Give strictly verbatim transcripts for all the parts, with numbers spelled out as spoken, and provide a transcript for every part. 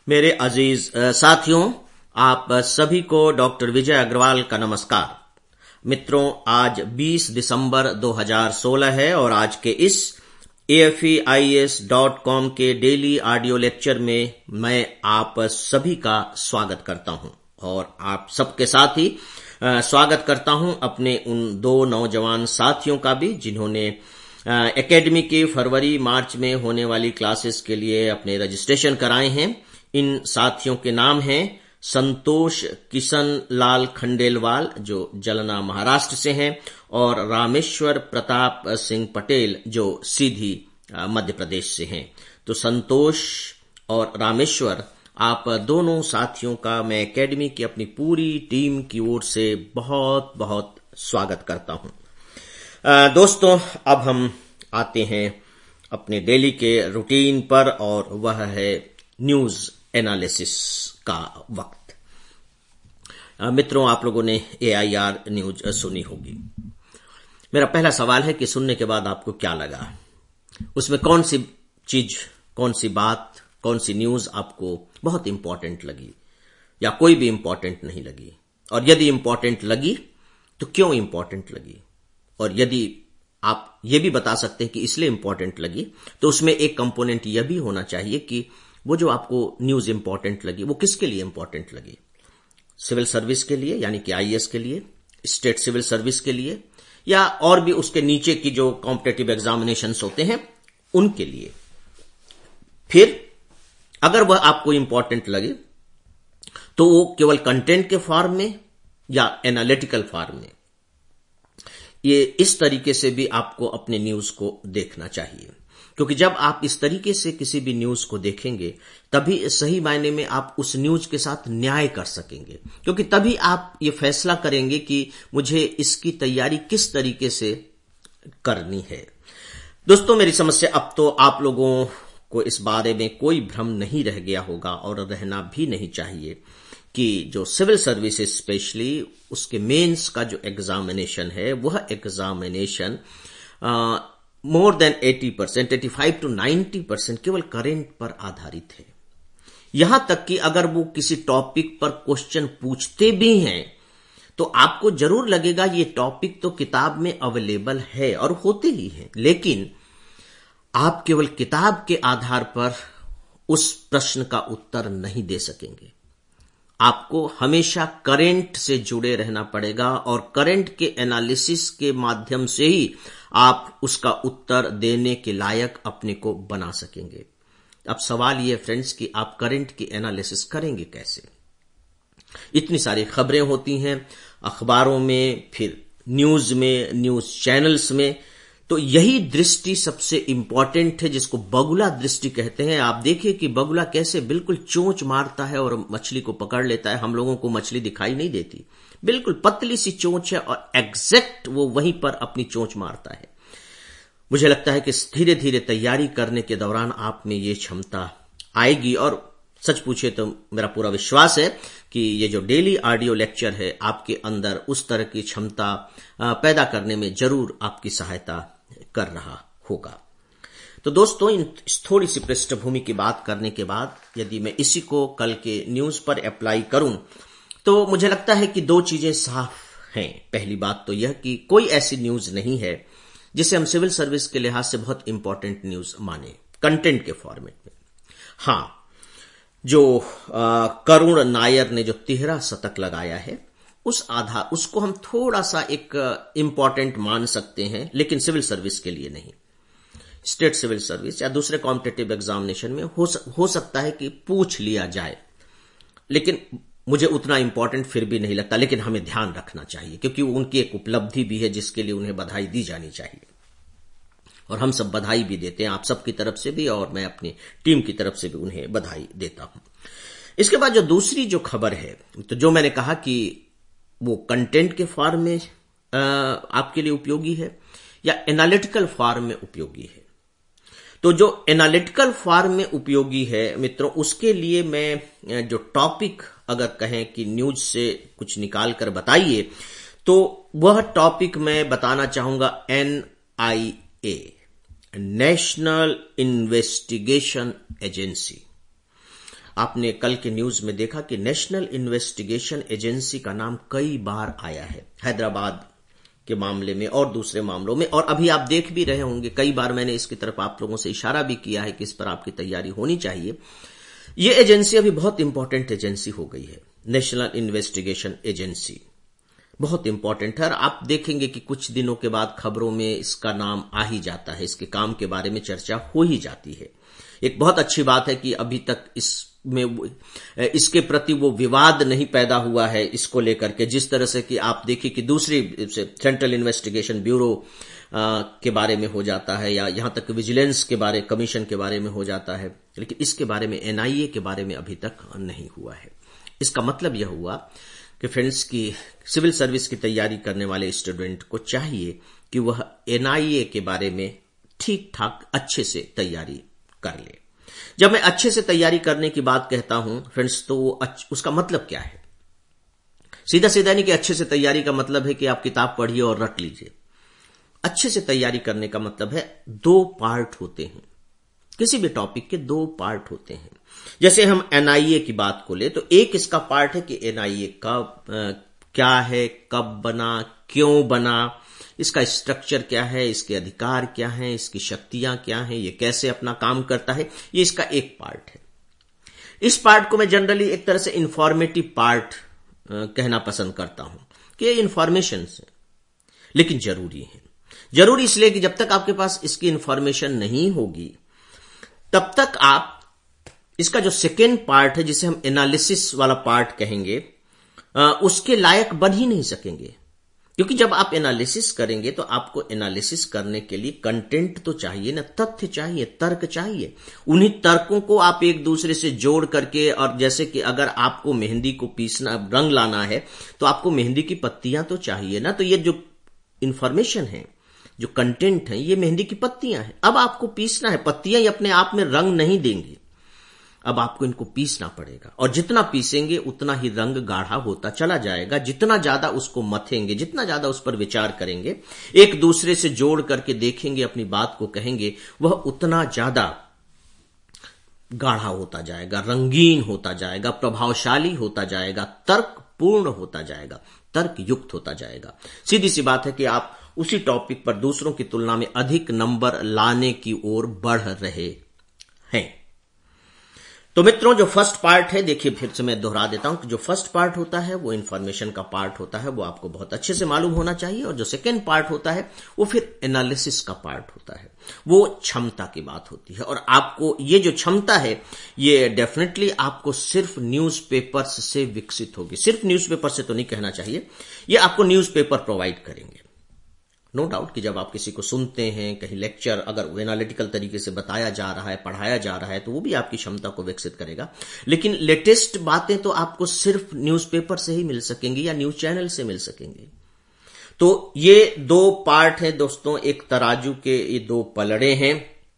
मेरे अजीज साथियों, आप सभी को डॉक्टर विजय अग्रवाल का नमस्कार। मित्रों, आज बीस दिसंबर दो हज़ार सोलह है और आज के इस A F E I S dot com के डेली ऑडियो लेक्चर में मैं आप सभी का स्वागत करता हूं और आप सबके साथ ही स्वागत करता हूं अपने उन दो नौजवान साथियों का भी जिन्होंने एकेडमी की फरवरी मार्च में होने वाली क्लासेस के लिए अपने रजिस्ट्रेशन कराए हैं। इन साथियों के नाम हैं संतोष किशन लाल खंडेलवाल जो जलना महाराष्ट्र से हैं और रामेश्वर प्रताप सिंह पटेल जो सीधी मध्य प्रदेश से हैं। तो संतोष और रामेश्वर, आप दोनों साथियों का मैं एकेडमी की अपनी पूरी टीम की ओर से बहुत बहुत स्वागत करता हूं। दोस्तों, अब हम आते हैं अपने डेली के रूटीन पर और वह है न्यूज एनालिसिस का वक्त। मित्रों, आप लोगों ने ए आई आर न्यूज सुनी होगी। मेरा पहला सवाल है कि सुनने के बाद आपको क्या लगा, उसमें कौन सी चीज, कौन सी बात, कौन सी न्यूज आपको बहुत इंपॉर्टेंट लगी या कोई भी इंपॉर्टेंट नहीं लगी, और यदि इंपॉर्टेंट लगी तो क्यों इंपॉर्टेंट लगी, और यदि आप ये भी बता सकते हैं कि इसलिए इंपॉर्टेंट लगी तो उसमें एक कंपोनेंट यह भी होना चाहिए कि वो जो आपको न्यूज इंपॉर्टेंट लगी वो किसके लिए इंपॉर्टेंट लगी। सिविल सर्विस के लिए, यानी कि आई ए एस के लिए, स्टेट सिविल सर्विस के लिए, या और भी उसके नीचे की जो कॉम्पिटिटिव एग्जामिनेशंस होते हैं उनके लिए। फिर अगर वह आपको इंपॉर्टेंट लगे तो वो केवल कंटेंट के फॉर्म में या एनालिटिकल फॉर्म में, ये इस तरीके से भी आपको अपने न्यूज को देखना चाहिए, क्योंकि जब आप इस तरीके से किसी भी न्यूज को देखेंगे तभी सही मायने में आप उस न्यूज के साथ न्याय कर सकेंगे, क्योंकि तभी आप ये फैसला करेंगे कि मुझे इसकी तैयारी किस तरीके से करनी है। दोस्तों, मेरी समझ से अब तो आप लोगों को इस बारे में कोई भ्रम नहीं रह गया होगा और रहना भी नहीं चाहिए कि जो सिविल सर्विसेज स्पेशली उसके मेंस का जो एग्जामिनेशन है वह एग्जामिनेशन मोर देन अस्सी परसेंट, पचासी टू नब्बे परसेंट केवल करंट पर आधारित है। यहां तक कि अगर वो किसी टॉपिक पर क्वेश्चन पूछते भी हैं तो आपको जरूर लगेगा ये टॉपिक तो किताब में अवेलेबल है और होते ही है, लेकिन आप केवल किताब के आधार पर उस प्रश्न का उत्तर नहीं दे सकेंगे। आपको हमेशा करंट से जुड़े रहना पड़ेगा और करंट के एनालिसिस के माध्यम से ही आप उसका उत्तर देने के लायक अपने को बना सकेंगे। अब सवाल यह फ्रेंड्स कि आप करंट की एनालिसिस करेंगे कैसे। इतनी सारी खबरें होती हैं अखबारों में, फिर न्यूज में, न्यूज चैनल्स में, तो यही दृष्टि सबसे इंपॉर्टेंट है जिसको बगुला दृष्टि कहते हैं। आप देखिए कि बगुला कैसे बिल्कुल चोंच मारता है और मछली को पकड़ लेता है। हम लोगों को मछली दिखाई नहीं देती, बिल्कुल पतली सी चोंच है और एग्जैक्ट वो वहीं पर अपनी चोंच मारता है। मुझे लगता है कि धीरे धीरे तैयारी करने के दौरान आप में ये क्षमता आएगी और सच पूछे तो मेरा पूरा विश्वास है कि ये जो डेली ऑडियो लेक्चर है आपके अंदर उस तरह की क्षमता पैदा करने में जरूर आपकी सहायता कर रहा होगा। तो दोस्तों, इन थोड़ी सी पृष्ठभूमि की बात करने के बाद यदि मैं इसी को कल के न्यूज पर अप्लाई करूं तो मुझे लगता है कि दो चीजें साफ हैं। पहली बात तो यह कि कोई ऐसी न्यूज नहीं है जिसे हम सिविल सर्विस के लिहाज से बहुत इंपॉर्टेंट न्यूज माने कंटेंट के फॉर्मेट में। हां, जो आ, करुण नायर ने जो तिहरा शतक लगाया है उस आधार उसको हम थोड़ा सा एक इंपॉर्टेंट मान सकते हैं, लेकिन सिविल सर्विस के लिए नहीं। स्टेट सिविल सर्विस या दूसरे कॉम्पिटिटिव एग्जामिनेशन में हो, हो सकता है कि पूछ लिया जाए, लेकिन मुझे उतना इंपॉर्टेंट फिर भी नहीं लगता। लेकिन हमें ध्यान रखना चाहिए क्योंकि उनकी एक उपलब्धि भी है जिसके लिए उन्हें बधाई दी जानी चाहिए, और हम सब बधाई भी देते हैं, आप सबकी तरफ से भी और मैं अपनी टीम की तरफ से भी उन्हें बधाई देता हूं। इसके बाद जो दूसरी जो खबर है, तो जो मैंने कहा कि वो कंटेंट के फॉर्म में आपके लिए उपयोगी है या एनालिटिकल फॉर्म में उपयोगी है। तो जो एनालिटिकल फॉर्म में उपयोगी है मित्रों, उसके लिए मैं जो टॉपिक अगर कहें कि न्यूज से कुछ निकाल कर बताइए तो वह टॉपिक मैं बताना चाहूंगा N I A, national investigation agency. आपने कल के न्यूज में देखा कि नेशनल इन्वेस्टिगेशन एजेंसी का नाम कई बार आया है, हैदराबाद के मामले में और दूसरे मामलों में, और अभी आप देख भी रहे होंगे, कई बार मैंने इसकी तरफ आप लोगों से इशारा भी किया है कि इस पर आपकी तैयारी होनी चाहिए। ये एजेंसी अभी बहुत इंपॉर्टेंट एजेंसी हो गई है, नेशनल इन्वेस्टिगेशन एजेंसी बहुत इंपॉर्टेंट है। और आप देखेंगे कि कुछ दिनों के बाद खबरों में इसका नाम आ ही जाता है, इसके काम के बारे में चर्चा हो ही जाती है। एक बहुत अच्छी बात है कि अभी तक इसमें इसके प्रति वो विवाद नहीं पैदा हुआ है इसको लेकर के, जिस तरह से कि आप देखिए कि दूसरी सेंट्रल इन्वेस्टिगेशन ब्यूरो के बारे में हो जाता है, या यहां तक विजिलेंस के बारे कमीशन के बारे में हो जाता है, लेकिन इसके बारे में एनआईए के बारे में अभी तक नहीं हुआ है। इसका मतलब यह हुआ कि फ्रेंड्स की सिविल सर्विस की तैयारी करने वाले स्टूडेंट को चाहिए कि वह एनआईए के बारे में ठीक ठाक अच्छे से तैयारी कर ले। जब मैं अच्छे से तैयारी करने की बात कहता हूं फ्रेंड्स, तो वो उसका मतलब क्या है? सीधा सीधा नहीं कि अच्छे से तैयारी का मतलब है कि आप किताब पढ़िए और रट लीजिए। अच्छे से तैयारी करने का मतलब है दो पार्ट होते हैं, किसी भी टॉपिक के दो पार्ट होते हैं। जैसे हम एनआईए की बात को ले तो एक इसका पार्ट है कि एनआईए का क्या है, कब बना, क्यों बना, इसका स्ट्रक्चर क्या है, इसके अधिकार क्या हैं, इसकी शक्तियां क्या हैं, ये कैसे अपना काम करता है, ये इसका एक पार्ट है। इस पार्ट को मैं जनरली एक तरह से इंफॉर्मेटिव पार्ट कहना पसंद करता हूं कि ये इंफॉर्मेशन है, लेकिन जरूरी है। जरूरी इसलिए कि जब तक आपके पास इसकी इंफॉर्मेशन नहीं होगी तब तक आप इसका जो सेकेंड पार्ट है, जिसे हम एनालिसिस वाला पार्ट कहेंगे, उसके लायक बन ही नहीं सकेंगे। क्योंकि जब आप एनालिसिस करेंगे तो आपको एनालिसिस करने के लिए कंटेंट तो चाहिए ना, तथ्य चाहिए, तर्क चाहिए। उन्हीं तर्कों को आप एक दूसरे से जोड़ करके, और जैसे कि अगर आपको मेहंदी को पीसना, रंग लाना है तो आपको मेहंदी की पत्तियां तो चाहिए ना। तो ये जो इंफॉर्मेशन है, जो कंटेंट है, ये मेहंदी की पत्तियां हैं। अब आपको पीसना है, पत्तियां ही अपने आप में रंग नहीं देंगी, अब आपको इनको पीसना पड़ेगा, और जितना पीसेंगे उतना ही रंग गाढ़ा होता चला जाएगा। जितना ज्यादा उसको मथेंगे, जितना ज्यादा उस पर विचार करेंगे, एक दूसरे से जोड़ करके देखेंगे, अपनी बात को कहेंगे, वह उतना ज्यादा गाढ़ा होता जाएगा, रंगीन होता जाएगा, प्रभावशाली होता जाएगा, तर्क पूर्ण होता जाएगा, तर्क युक्त होता जाएगा। सीधी सी बात है कि आप उसी टॉपिक पर दूसरों की तुलना में अधिक नंबर लाने की ओर बढ़ रहे हैं। तो मित्रों, जो फर्स्ट पार्ट है, देखिए फिर से मैं दोहरा देता हूं कि जो फर्स्ट पार्ट होता है वो इंफॉर्मेशन का पार्ट होता है, वो आपको बहुत अच्छे से मालूम होना चाहिए। और जो सेकेंड पार्ट होता है वो फिर एनालिसिस का पार्ट होता है, वो क्षमता की बात होती है। और आपको ये जो क्षमता है ये डेफिनेटली आपको सिर्फ न्यूज़पेपर्स से विकसित होगी। सिर्फ न्यूज़पेपर से तो नहीं कहना चाहिए, ये आपको न्यूज़पेपर प्रोवाइड करेंगे। नो डाउट कि जब आप किसी को सुनते हैं, कहीं लेक्चर अगर वो एनालिटिकल तरीके से बताया जा रहा है, पढ़ाया जा रहा है, तो वो भी आपकी क्षमता को विकसित करेगा। लेकिन लेटेस्ट बातें तो आपको सिर्फ न्यूज़पेपर से ही मिल सकेंगी या न्यूज चैनल से मिल सकेंगी। तो ये दो पार्ट हैं दोस्तों, एक तराजू के ये दो पलड़े हैं।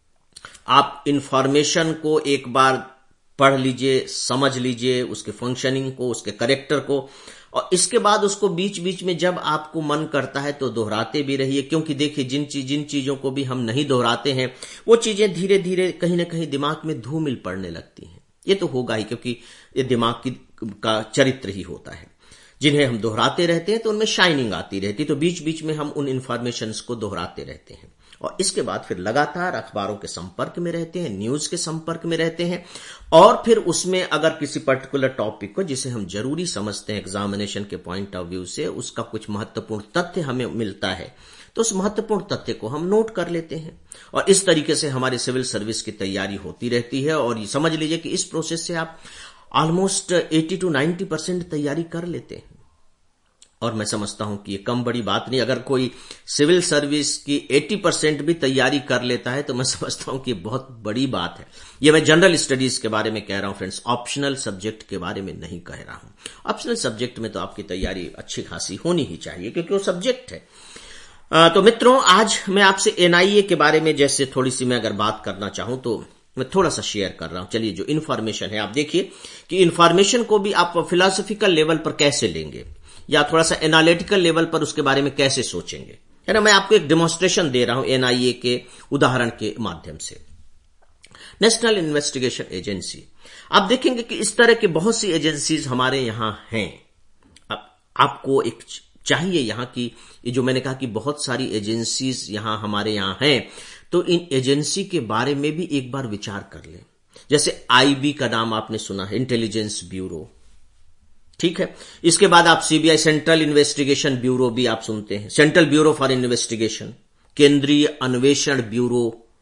आप इंफॉर्मेशन को एक बार पढ़ लीजिए, समझ लीजिए, उसके फंक्शनिंग को, उसके कैरेक्टर को, और इसके बाद उसको बीच बीच में जब आपको मन करता है तो दोहराते भी रहिए। क्योंकि देखिए, जिन चीज जिन चीजों को भी हम नहीं दोहराते हैं वो चीजें धीरे धीरे कहीं ना कहीं दिमाग में धूमिल पड़ने लगती हैं। ये तो होगा ही, क्योंकि ये दिमाग की का चरित्र ही होता है। जिन्हें हम दोहराते रहते हैं तो उनमें शाइनिंग आती रहती है, तो बीच बीच में हम उन इंफॉर्मेशंस को दोहराते रहते हैं। और इसके बाद फिर लगातार अखबारों के संपर्क में रहते हैं, न्यूज के संपर्क में रहते हैं, और फिर उसमें अगर किसी पर्टिकुलर टॉपिक को, जिसे हम जरूरी समझते हैं एग्जामिनेशन के पॉइंट ऑफ व्यू से, उसका कुछ महत्वपूर्ण तथ्य हमें मिलता है, तो उस महत्वपूर्ण तथ्य को हम नोट कर लेते हैं। और इस तरीके से हमारी सिविल सर्विस की तैयारी होती रहती है। और ये समझ लीजिए कि इस प्रोसेस से आप ऑलमोस्ट अस्सी टू नब्बे परसेंट तैयारी कर लेते हैं। और मैं समझता हूं कि ये कम बड़ी बात नहीं। अगर कोई सिविल सर्विस की अस्सी परसेंट भी तैयारी कर लेता है तो मैं समझता हूं कि ये बहुत बड़ी बात है। ये मैं जनरल स्टडीज के बारे में कह रहा हूं फ्रेंड्स, ऑप्शनल सब्जेक्ट के बारे में नहीं कह रहा हूं। ऑप्शनल सब्जेक्ट में तो आपकी तैयारी अच्छी खासी होनी ही चाहिए, क्योंकि वो सब्जेक्ट है। आ, तो मित्रों, आज मैं आपसे एनआईए के बारे में जैसे थोड़ी सी मैं अगर बात करना चाहूं तो मैं थोड़ा सा शेयर कर रहा हूं। चलिए, जो इन्फॉर्मेशन है, आप देखिए कि इन्फॉर्मेशन को भी आप फिलोसॉफिकल लेवल पर कैसे लेंगे, या थोड़ा सा एनालिटिकल लेवल पर उसके बारे में कैसे सोचेंगे, है ना। मैं आपको एक डेमोन्स्ट्रेशन दे रहा हूं एनआईए के उदाहरण के माध्यम से। नेशनल इन्वेस्टिगेशन एजेंसी, आप देखेंगे कि इस तरह की बहुत सी एजेंसीज हमारे यहां हैं। अब आपको एक चाहिए यहां की, ये जो मैंने कहा कि बहुत सारी एजेंसीज यहां हमारे यहां हैं, तो इन एजेंसी के बारे में भी एक बार विचार कर लें। जैसे आईबी का नाम आपने सुना है, इंटेलिजेंस ब्यूरो, ठीक है। इसके बाद आप सीबीआई, सेंट्रल इन्वेस्टिगेशन ब्यूरो भी आप सुनते हैं, सेंट्रल ब्यूरो फॉर इन्वेस्टिगेशन, केंद्रीय अन्वेषण ब्यूरो।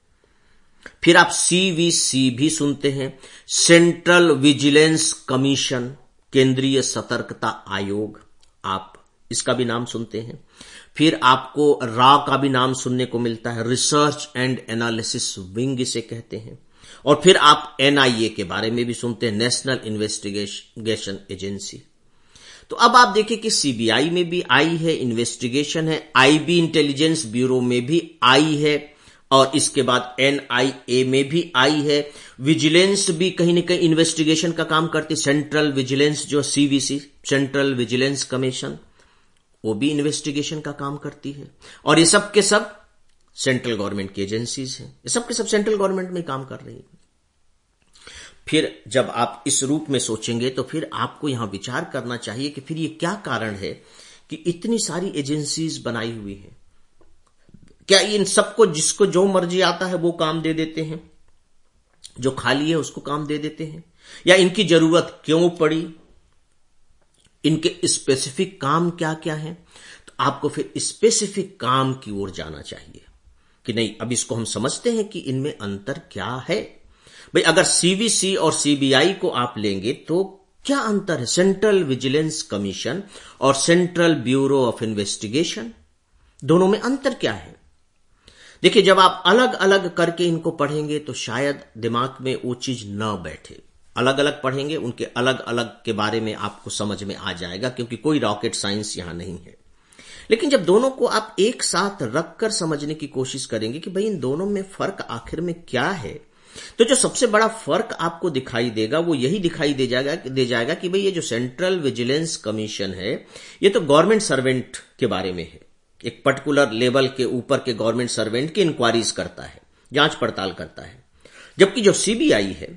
फिर आप सीवीसी भी सुनते हैं, सेंट्रल विजिलेंस कमीशन, केंद्रीय सतर्कता आयोग, आप इसका भी नाम सुनते हैं। फिर आपको रा का भी नाम सुनने को मिलता है, रिसर्च एंड एनालिसिस विंग इसे कहते हैं। और फिर आप एनआईए के बारे में भी सुनते हैं, नेशनल इन्वेस्टिगेशन एजेंसी। तो अब आप देखिए कि सीबीआई में भी आई है, इन्वेस्टिगेशन है, आईबी इंटेलिजेंस ब्यूरो में भी आई है, और इसके बाद एनआईए में भी आई है। विजिलेंस भी कहीं ना कहीं इन्वेस्टिगेशन का काम करती, सेंट्रल विजिलेंस जो सीवीसी, सेंट्रल विजिलेंस कमीशन, वो भी इन्वेस्टिगेशन का काम करती है। और ये सब के सब सेंट्रल गवर्नमेंट की एजेंसीज हैं, ये सब के सब सेंट्रल गवर्नमेंट में काम कर रही है। फिर जब आप इस रूप में सोचेंगे तो फिर आपको यहां विचार करना चाहिए कि फिर ये क्या कारण है कि इतनी सारी एजेंसीज बनाई हुई हैं। क्या इन सबको जिसको जो मर्जी आता है वो काम दे देते हैं, जो खाली है उसको काम दे देते हैं, या इनकी जरूरत क्यों पड़ी, इनके स्पेसिफिक काम क्या क्या हैं? तो आपको फिर स्पेसिफिक काम की ओर जाना चाहिए कि नहीं, अब इसको हम समझते हैं कि इनमें अंतर क्या है। भाई अगर सीवीसी और सीबीआई को आप लेंगे तो क्या अंतर है, सेंट्रल विजिलेंस कमीशन और सेंट्रल ब्यूरो ऑफ इन्वेस्टिगेशन, दोनों में अंतर क्या है? देखिए, जब आप अलग अलग करके इनको पढ़ेंगे तो शायद दिमाग में वो चीज न बैठे। अलग अलग पढ़ेंगे, उनके अलग अलग के बारे में आपको समझ में आ जाएगा, क्योंकि कोई रॉकेट साइंस यहां नहीं है। लेकिन जब दोनों को आप एक साथ रखकर समझने की कोशिश करेंगे कि भाई इन दोनों में फर्क आखिर में क्या है, तो जो सबसे बड़ा फर्क आपको दिखाई देगा वो यही दिखाई दे जाएगा दे जाएगा कि भाई ये जो सेंट्रल विजिलेंस कमीशन है, ये तो गवर्नमेंट सर्वेंट के बारे में है, एक पर्टिकुलर लेवल के ऊपर के गवर्नमेंट सर्वेंट की इंक्वायरीज करता है, जांच पड़ताल करता है। जबकि जो सीबीआई है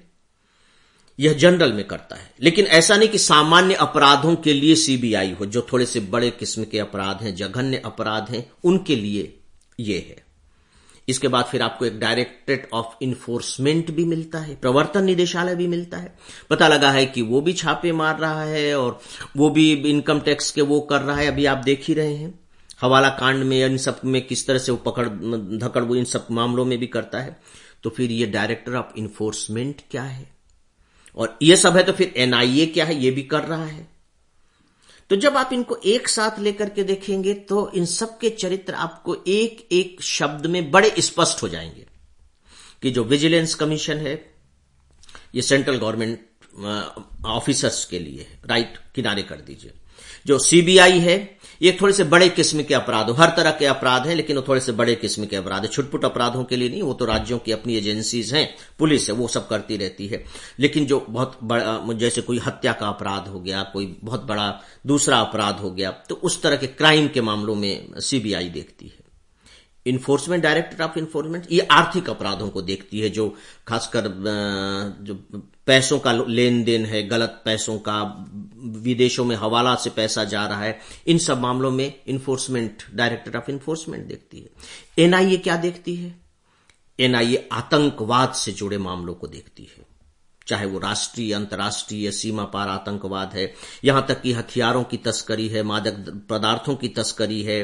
यह जनरल में करता है। लेकिन ऐसा नहीं कि सामान्य अपराधों के लिए सीबीआई हो, जो थोड़े से बड़े किस्म के अपराध हैं, जघन्य अपराध हैं, उनके लिए यह है। इसके बाद फिर आपको एक डायरेक्टरेट ऑफ इन्फोर्समेंट भी मिलता है, प्रवर्तन निदेशालय भी मिलता है। पता लगा है कि वो भी छापे मार रहा है और वो भी इनकम टैक्स के वो कर रहा है, अभी आप देख ही रहे हैं हवाला कांड में, इन सब में किस तरह से वो पकड़ धकड़ वो इन सब मामलों में भी करता है। तो फिर ये डायरेक्टर ऑफ इन्फोर्समेंट क्या है, और ये सब है तो फिर एनआईए क्या है, ये भी कर रहा है। तो जब आप इनको एक साथ लेकर के देखेंगे तो इन सब के चरित्र आपको एक एक शब्द में बड़े स्पष्ट हो जाएंगे कि जो विजिलेंस कमीशन है ये सेंट्रल गवर्नमेंट ऑफिसर्स के लिए है, राइट, किनारे कर दीजिए। जो सीबीआई है ये थोड़े से बड़े किस्म के अपराध, हर तरह के अपराध हैं लेकिन वो थोड़े से बड़े किस्म के अपराध है, छुटपुट अपराधों के लिए नहीं, वो तो राज्यों की अपनी एजेंसीज हैं, पुलिस है, वो सब करती रहती है। लेकिन जो बहुत बड़ा, जैसे कोई हत्या का अपराध हो गया, कोई बहुत बड़ा दूसरा अपराध हो गया, तो उस तरह के क्राइम के मामलों में सीबीआई देखती है। इन्फोर्समेंट, डायरेक्टर ऑफ इन्फोर्समेंट, ये आर्थिक अपराधों को देखती है, जो खासकर जो पैसों का लेन देन है, गलत पैसों का, विदेशों में हवाला से पैसा जा रहा है, इन सब मामलों में इन्फोर्समेंट, डायरेक्टर ऑफ इन्फोर्समेंट देखती है। एनआईए क्या देखती है? एनआईए आतंकवाद से जुड़े मामलों को देखती है, चाहे वो राष्ट्रीय, अंतर्राष्ट्रीय, सीमा पार आतंकवाद है, यहां तक कि हथियारों की तस्करी है, मादक पदार्थों की तस्करी है,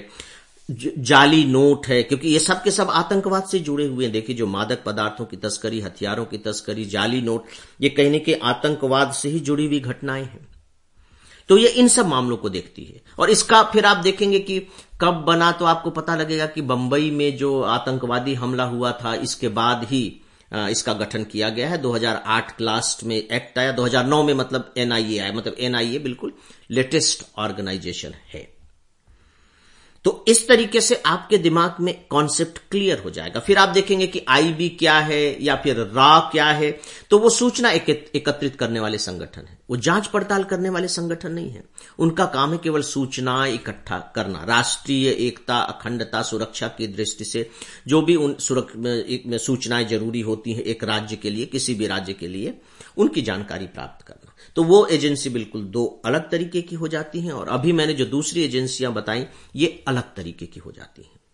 जाली नोट है, क्योंकि ये सब के सब आतंकवाद से जुड़े हुए हैं। देखिए, जो मादक पदार्थों की तस्करी, हथियारों की तस्करी, जाली नोट, ये कहने के आतंकवाद से ही जुड़ी हुई घटनाएं हैं। तो ये इन सब मामलों को देखती है। और इसका फिर आप देखेंगे कि कब बना, तो आपको पता लगेगा कि बंबई में जो आतंकवादी हमला हुआ था, इसके बाद ही इसका गठन किया गया है। दो हज़ार आठ लास्ट में एक्ट आया, दो हज़ार नौ में मतलब एनआईए आया, मतलब एनआईए बिल्कुल लेटेस्ट ऑर्गेनाइजेशन है। तो इस तरीके से आपके दिमाग में कॉन्सेप्ट क्लियर हो जाएगा। फिर आप देखेंगे कि आईबी क्या है या फिर रा क्या है, तो वो सूचना एकत्रित करने वाले संगठन है, वो जांच पड़ताल करने वाले संगठन नहीं है। उनका काम है केवल सूचना इकट्ठा करना, राष्ट्रीय एकता, अखंडता, सुरक्षा की दृष्टि से जो भी उन सूचनाएं जरूरी होती हैं एक राज्य के लिए, किसी भी राज्य के लिए, उनकी जानकारी प्राप्त करना। तो वो एजेंसी बिल्कुल दो अलग तरीके की हो जाती हैं और अभी मैंने जो दूसरी एजेंसियां बताई ये अलग तरीके की हो जाती हैं।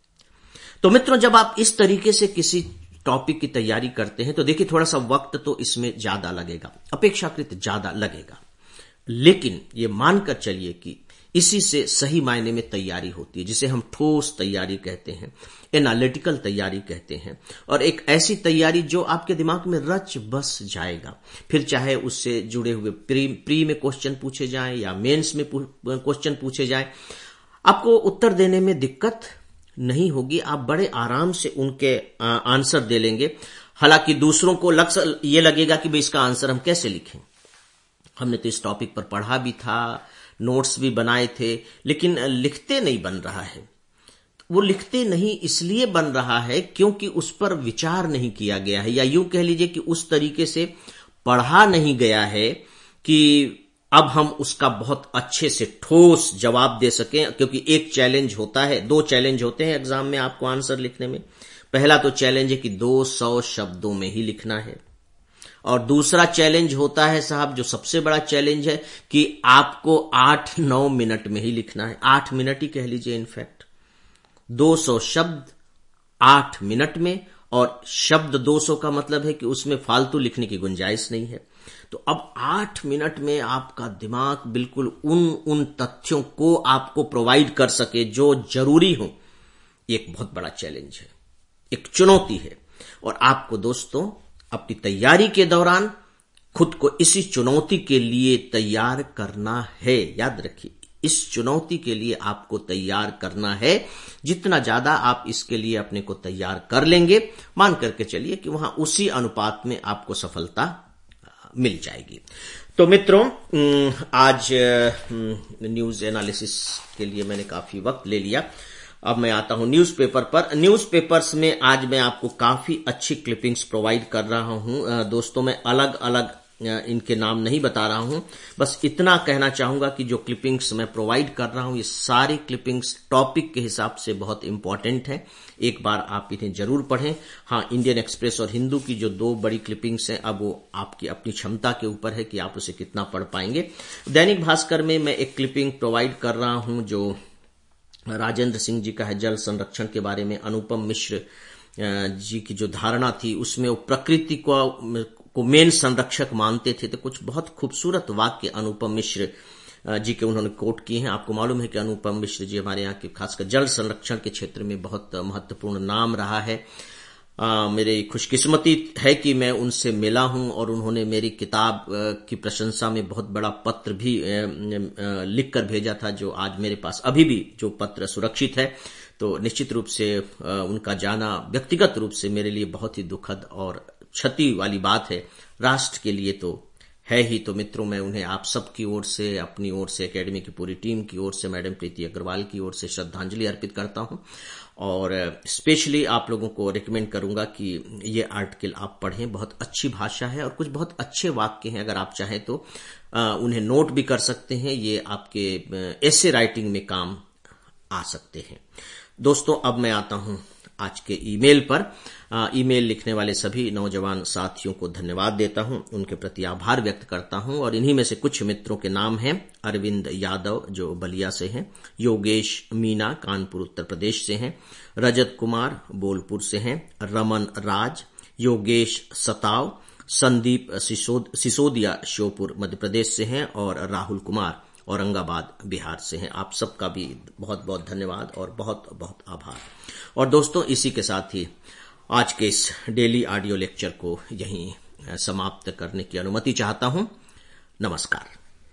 तो मित्रों, जब आप इस तरीके से किसी टॉपिक की तैयारी करते हैं तो देखिए थोड़ा सा वक्त तो इसमें ज्यादा लगेगा, अपेक्षाकृत ज्यादा लगेगा, लेकिन ये मानकर चलिए कि इसी से सही मायने में तैयारी होती है, जिसे हम ठोस तैयारी कहते हैं, एनालिटिकल तैयारी कहते हैं, और एक ऐसी तैयारी जो आपके दिमाग में रच बस जाएगा। फिर चाहे उससे जुड़े हुए प्री प्री में क्वेश्चन पूछे जाएं या मेंस में क्वेश्चन पूछे जाएं, आपको उत्तर देने में दिक्कत नहीं होगी, आप बड़े आराम से उनके आंसर दे लेंगे। हालांकि दूसरों को लग ये लगेगा कि भाई इसका आंसर हम कैसे लिखें, हमने तो इस टॉपिक पर पढ़ा भी था, नोट्स भी बनाए थे, लेकिन लिखते नहीं बन रहा है। वो लिखते नहीं इसलिए बन रहा है क्योंकि उस पर विचार नहीं किया गया है, या यूं कह लीजिए कि उस तरीके से पढ़ा नहीं गया है कि अब हम उसका बहुत अच्छे से ठोस जवाब दे सकें। क्योंकि एक चैलेंज होता है, दो चैलेंज होते हैं एग्जाम में आपको आंसर लिखने में। पहला तो चैलेंज है कि दो सौ शब्दों में ही लिखना है, और दूसरा चैलेंज होता है साहब, जो सबसे बड़ा चैलेंज है, कि आपको आठ नौ मिनट में ही लिखना है। आठ मिनट ही कह लीजिए, इनफैक्ट दो सौ शब्द आठ मिनट में, और शब्द दो सौ का मतलब है कि उसमें फालतू लिखने की गुंजाइश नहीं है। तो अब आठ मिनट में आपका दिमाग बिल्कुल उन उन तथ्यों को आपको प्रोवाइड कर सके जो जरूरी हो, एक बहुत बड़ा चैलेंज है, एक चुनौती है। और आपको दोस्तों अपनी तैयारी के दौरान खुद को इसी चुनौती के लिए तैयार करना है। याद रखिए, इस चुनौती के लिए आपको तैयार करना है। जितना ज्यादा आप इसके लिए अपने को तैयार कर लेंगे, मान करके चलिए कि वहां उसी अनुपात में आपको सफलता मिल जाएगी। तो मित्रों, आज न्यूज एनालिसिस के लिए मैंने काफी वक्त ले लिया। अब मैं आता हूं न्यूज़पेपर पर। न्यूज़पेपर्स में आज मैं आपको काफी अच्छी क्लिपिंग्स प्रोवाइड कर रहा हूं। दोस्तों, मैं अलग अलग इनके नाम नहीं बता रहा हूं, बस इतना कहना चाहूंगा कि जो क्लिपिंग्स मैं प्रोवाइड कर रहा हूं, ये सारी क्लिपिंग्स टॉपिक के हिसाब से बहुत इंपॉर्टेंट हैं। एक बार आप इन्हें जरूर पढ़ें। हाँ, इंडियन एक्सप्रेस और हिंदू की जो दो बड़ी क्लिपिंग्स हैं, अब वो आपकी अपनी क्षमता के ऊपर है कि आप उसे कितना पढ़ पाएंगे। दैनिक भास्कर में मैं एक क्लिपिंग प्रोवाइड कर रहा हूं जो राजेंद्र सिंह जी का है, जल संरक्षण के बारे में। अनुपम मिश्र जी की जो धारणा थी, उसमें वो प्रकृति को को मेन संरक्षक मानते थे। तो कुछ बहुत खूबसूरत वाक्य अनुपम मिश्र जी के उन्होंने कोट किए हैं। आपको मालूम है कि अनुपम मिश्र जी हमारे यहाँ के खासकर जल संरक्षण के क्षेत्र में बहुत महत्वपूर्ण नाम रहा है। आ, मेरी खुशकिस्मती है कि मैं उनसे मिला हूं, और उन्होंने मेरी किताब की प्रशंसा में बहुत बड़ा पत्र भी लिखकर भेजा था, जो आज मेरे पास अभी भी जो पत्र सुरक्षित है। तो निश्चित रूप से उनका जाना व्यक्तिगत रूप से मेरे लिए बहुत ही दुखद और क्षति वाली बात है, राष्ट्र के लिए तो है ही। तो मित्रों, मैं उन्हें आप सबकी ओर से, अपनी ओर से, एकेडमी की पूरी टीम की ओर से, मैडम प्रीति अग्रवाल की ओर से श्रद्धांजलि अर्पित करता हूं। और स्पेशली आप लोगों को रिकमेंड करूंगा कि ये आर्टिकल आप पढ़ें। बहुत अच्छी भाषा है और कुछ बहुत अच्छे वाक्य हैं। अगर आप चाहें तो उन्हें नोट भी कर सकते हैं, ये आपके एसे राइटिंग में काम आ सकते हैं। दोस्तों, अब मैं आता हूं आज के ईमेल पर। ईमेल लिखने वाले सभी नौजवान साथियों को धन्यवाद देता हूं, उनके प्रति आभार व्यक्त करता हूं। और इन्हीं में से कुछ मित्रों के नाम हैं। अरविंद यादव जो बलिया से हैं, योगेश मीना कानपुर उत्तर प्रदेश से हैं, रजत कुमार बोलपुर से हैं, रमन राज, योगेश सताव, संदीप सिसोदिया श्योपुर मध्य प्रदेश से हैं, और राहुल कुमार औरंगाबाद बिहार से हैं। आप सबका भी बहुत बहुत धन्यवाद और बहुत बहुत आभार। और दोस्तों, इसी के साथ ही आज के इस डेली ऑडियो लेक्चर को यहीं समाप्त करने की अनुमति चाहता हूं। नमस्कार।